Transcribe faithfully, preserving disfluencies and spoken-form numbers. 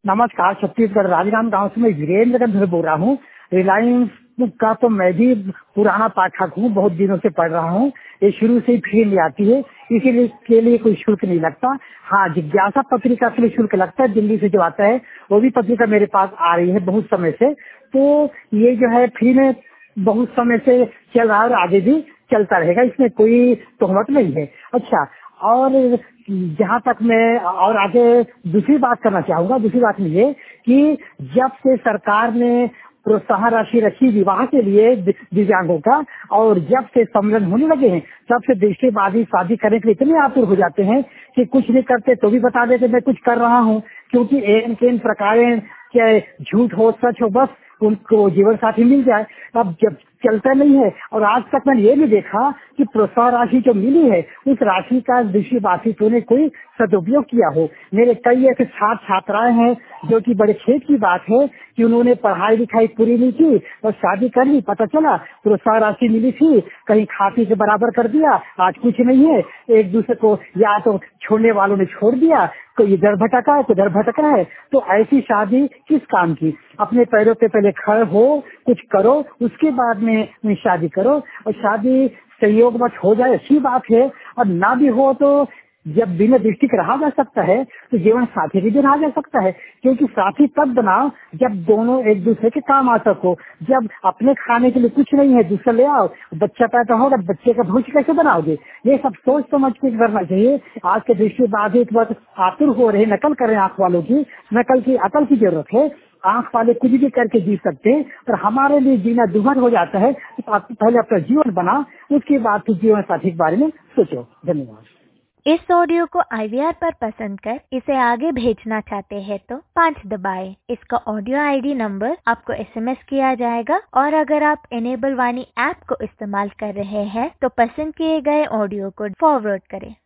नमस्कार, छत्तीसगढ़ राजनांद गांव से मैं वीरेंद्र गंधर बोल रहा हूँ। रिलायंस का तो मैं भी पुराना पाठक हूँ, बहुत दिनों से पढ़ रहा हूँ। ये शुरू से ही फ्री में आती है, इसीलिए के लिए कोई शुल्क नहीं लगता। हाँ, जिज्ञासा पत्रिका के लिए शुल्क लगता है, दिल्ली से जो आता है वो भी पत्रिका मेरे पास आ रही है बहुत समय से। तो ये जो है फ्री में बहुत समय से चल रहा है और आगे भी चलता रहेगा, इसमें कोई तोहमत नहीं है। अच्छा, और जहाँ तक मैं और आगे दूसरी बात करना चाहूँगा, दूसरी बात में ये कि जब से सरकार ने प्रोत्साहन राशि रखी विवाह के लिए दिव्यांगों का, और जब से सम्मेलन होने लगे हैं, तब से दृष्टिबाधी शादी करने के लिए इतने आतुर हो जाते हैं कि कुछ नहीं करते तो भी बता देते मैं कुछ कर रहा हूँ, क्योंकि एन केन प्रकार चाहे झूठ हो सच हो, बस उनको जीवन साथी मिल जाए। अब जब चलता नहीं है, और आज तक मैंने ये भी देखा कि प्रोत्साहन राशि जो मिली है उस राशि का दृष्टिबाधितों ने कोई सदुपयोग किया हो। मेरे कई ऐसे छात्र छात्राएं हैं जो कि बड़े खेद की बात है कि उन्होंने पढ़ाई लिखाई पूरी नहीं की और शादी कर ली, पता चला प्रोत्साहन राशि मिली थी, कहीं खा पी के बराबर कर दिया, आज कुछ नहीं है। एक दूसरे को या तो छोड़ने वालों ने छोड़ दिया, कोई इधर भटका है, कोई इधर भटका है। तो ऐसी शादी किस काम की? अपने पैरों पे पहले खड़े हो, कुछ करो, उसके बाद में शादी करो। और शादी संयोग मत हो जाए अच्छी बात है, और ना भी हो तो जब बिना दृष्टि के रहा जा सकता है तो जीवन साथी भी रहा जा सकता है, क्योंकि साथी तब बनाओ जब दोनों एक दूसरे के काम आ सको। जब अपने खाने के लिए कुछ नहीं है, दूसरा ले आओ, बच्चा पैदा होगा, बच्चे का भविष्य कैसे बनाओगे? ये सब सोच समझ के करना चाहिए। आज के दृष्टि बाधित वक्त आतुर हो रहे, नकल कर रहे हैं आंख वालों की। नकल की अकल की जरूरत है। आंख वाले कुछ भी करके जी सकते हैं, पर हमारे लिए जीना दुभर हो जाता है। तो आप पहले अपना जीवन बना, उसके बाद फिर जीवन साथी के बारे में सोचो। धन्यवाद। इस ऑडियो को आई वी आर पर पसंद कर इसे आगे भेजना चाहते हैं तो पाँच दबाएं। इसका ऑडियो आई डी नंबर आपको एस एम एस किया जाएगा, और अगर आप एनेबल वाणी ऐप को इस्तेमाल कर रहे हैं तो पसंद किए गए ऑडियो को फॉरवर्ड करें।